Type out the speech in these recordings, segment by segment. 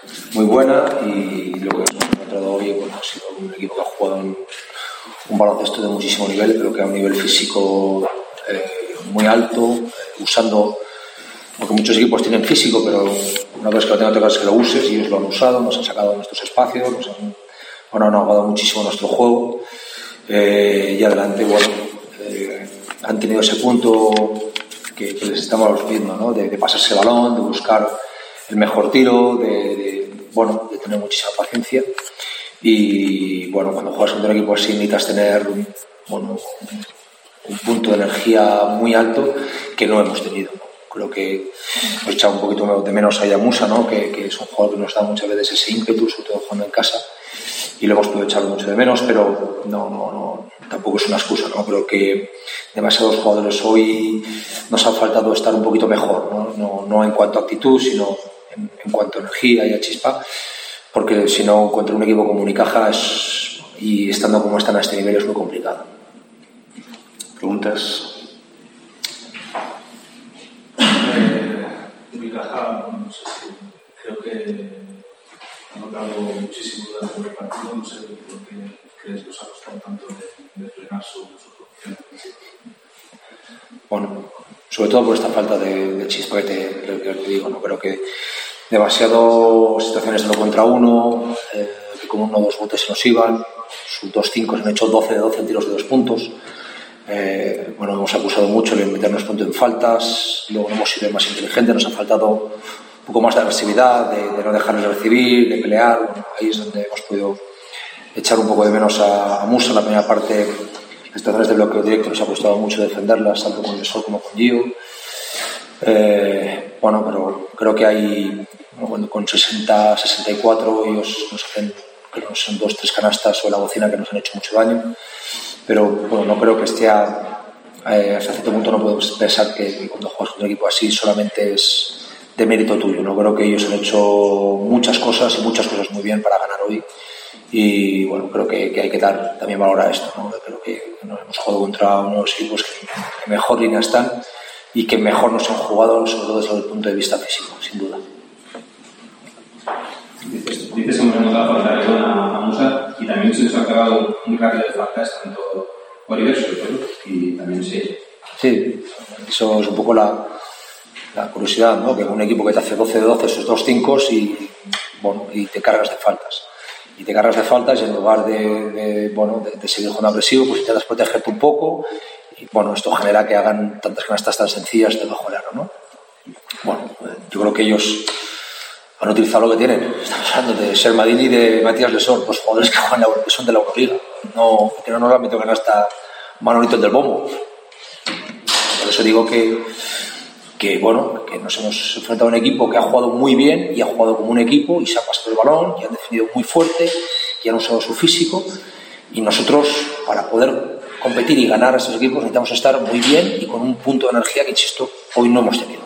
muy buena, y lo que hemos encontrado hoy, bueno, ha sido un equipo que ha jugado un baloncesto de muchísimo nivel, pero que a un nivel físico muy alto, usando, porque muchos equipos tienen físico, pero una vez que lo tengan que lo uses, y ellos lo han usado, nos han sacado de nuestros espacios, han ahogado muchísimo nuestro juego, y adelante, bueno, han tenido ese punto que les estamos viendo, ¿no? De pasarse el balón, de buscar el mejor tiro, de tener muchísima paciencia. Y bueno, cuando juegas contra un equipo así necesitas tener un punto de energía muy alto que no hemos tenido. Creo que hemos echado un poquito de menos a Yamusa, ¿no? Que es un jugador que nos da muchas veces ese ímpetu, sobre todo jugando en casa, y lo hemos podido echar mucho de menos, pero no, tampoco es una excusa, ¿no? Creo que demasiados jugadores hoy nos ha faltado estar un poquito mejor, no en cuanto a actitud, sino en cuanto a energía y a chispa, porque si no, contra un equipo como Unicaja y estando como están a este nivel es muy complicado. ¿Preguntas? Unicaja, no sé si creo que ha notado muchísimo durante el partido, no sé por qué crees que os ha costado tanto de frenar su producción. Bueno, sobre todo por esta falta de chispa que te digo, ¿no? Creo que demasiado situaciones de 1 contra 1, que con 1 o 2 botes se nos iban, sus 2-5 se han hecho 12 de 12 en tiros de 2 puntos. Hemos acusado mucho de meternos punto en faltas, luego no hemos sido más inteligentes, nos ha faltado un poco más de agresividad, de no dejarnos de recibir, de pelear. Bueno, ahí es donde hemos podido echar un poco de menos a Musa en la primera parte. Las situaciones de bloqueo directo nos ha costado mucho defenderlas, tanto con el Sol como con Gio. Pero creo que hay, con 60-64 ellos nos hacen, creo que son 2-3 canastas o la bocina que nos han hecho mucho daño, pero no creo que hasta cierto punto no podemos pensar que cuando juegas con un equipo así solamente es de mérito tuyo. No creo que ellos han hecho muchas cosas muy bien para ganar hoy, y bueno, creo que hay que dar también valor a esto, ¿no? Creo que hemos jugado contra unos equipos que mejor línea están y que mejor nos han jugado, sobre todo desde el punto de vista físico, sin duda. Dices que hemos notado falta de a Musa, y también se nos ha acabado muy rápido de faltas, tanto Oliver sobre todo, y también sí. Sí, eso es un poco la curiosidad, ¿no? Que un equipo que te hace 12 de 12, esos 2-5 y te cargas de faltas. Y en lugar de seguir jugando agresivo, pues intentas protegerte un poco, y esto genera que hagan tantas canastas tan sencillas debajo del aro, ¿no? Yo creo que ellos han utilizado lo que tienen. Estamos hablando de Sermadini y de Matías Lesor, dos jugadores que son de la Euroliga, que no nos han metido canasta Manolito del Bombo. Por eso digo que nos hemos enfrentado a un equipo que ha jugado muy bien y ha jugado como un equipo y se ha pasado el balón y han defendido muy fuerte y han usado su físico, y nosotros, para poder competir y ganar a estos equipos, necesitamos estar muy bien y con un punto de energía que, insisto, hoy no hemos tenido.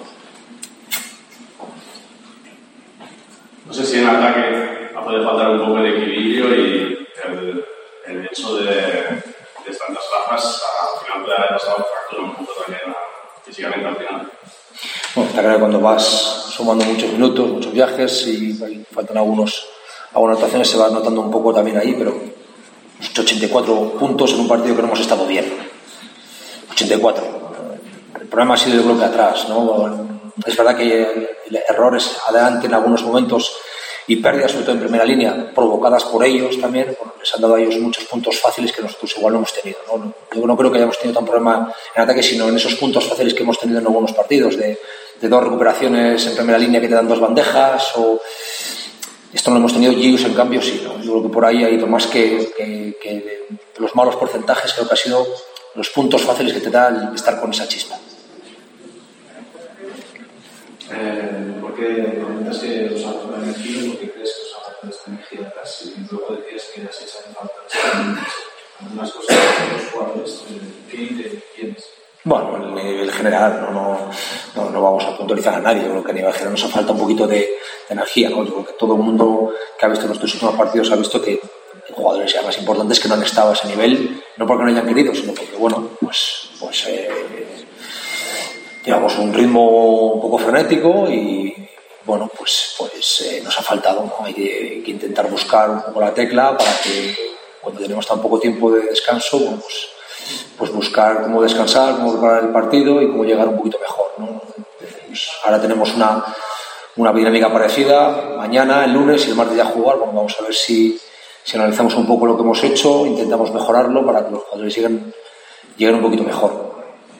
No sé si en ataque ha podido faltar un poco de equilibrio y el hecho de tantas bajas al final puede haber pasado factura un poco también físicamente al final. Bueno, está claro que cuando vas sumando muchos minutos, muchos viajes y faltan algunas actuaciones, se va notando un poco también ahí, pero 84 puntos en un partido que no hemos estado bien. 84. El problema ha sido, yo creo, que atrás, ¿no? Es verdad que errores adelante en algunos momentos y pérdidas, sobre todo en primera línea, provocadas por ellos también, les han dado a ellos muchos puntos fáciles que nosotros igual no hemos tenido, ¿no? Yo no creo que hayamos tenido tan problema en ataque, sino en esos puntos fáciles que hemos tenido en algunos partidos, de 2 recuperaciones en primera línea que te dan 2 bandejas, o esto no lo hemos tenido, y ellos en cambio sí, ¿no? Yo creo que por ahí ha ido más que los malos porcentajes. Creo que ha sido los puntos fáciles que te da el estar con esa chispa. ¿Por qué comentas que os ha faltado energía? ¿Por qué crees que os ha faltado esta energía de atrás? Y luego decías que las echan falta algunas cosas de los jugadores. ¿Quiénes? Bueno, a nivel general, no vamos a puntualizar a nadie. Yo creo que a nivel general nos falta un poquito de energía, ¿no? Yo creo que todo el mundo que ha visto nuestros últimos partidos ha visto que hay jugadores ya más importantes que no han estado a ese nivel, no porque no hayan querido, sino porque, llevamos un ritmo un poco frenético y bueno, pues nos ha faltado, ¿no? Hay que intentar buscar un poco la tecla para que cuando tenemos tan poco tiempo de descanso, bueno, pues buscar cómo descansar, cómo preparar el partido y cómo llegar un poquito mejor, ¿no? Pues ahora tenemos una dinámica parecida, mañana, el lunes y el martes ya jugar. Bueno, vamos a ver si analizamos un poco lo que hemos hecho, intentamos mejorarlo para que los jugadores lleguen un poquito mejor.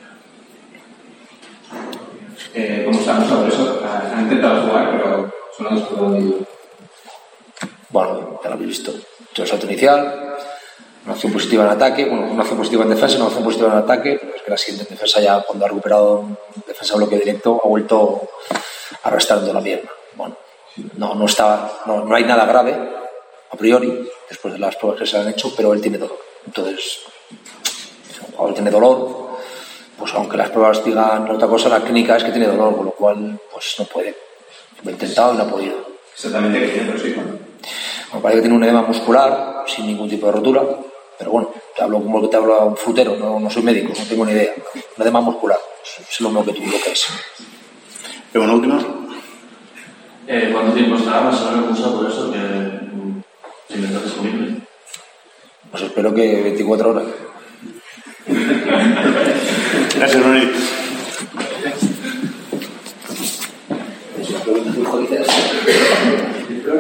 ¿Cómo estamos sobre eso? Han intentado jugar, pero solo han jugado. Bueno, ya lo habéis visto. El salto inicial, una acción positiva en ataque, bueno, una acción positiva en defensa y una acción positiva en ataque, pero es que la siguiente en defensa ya, cuando ha recuperado defensa bloque directo, ha vuelto arrastrando la pierna. Bueno, no hay nada grave a priori, después de las pruebas que se han hecho, pero él tiene dolor. Entonces, si un jugador tiene dolor, pues aunque las pruebas digan otra cosa, la clínica es que tiene dolor, con lo cual pues no puede. Lo he intentado y no ha podido. Exactamente qué tiene, pero sí. Me parece que tiene un edema muscular sin ningún tipo de rotura, pero bueno, te hablo como que te habla un frutero, no soy médico, no tengo ni idea. Un edema muscular, es lo mismo que tú lo que es. Pero una última. ¿Cuánto tiempo estará más o menos por eso que si me está disponible? Pues espero que 24 horas. Gracias, Ronnie.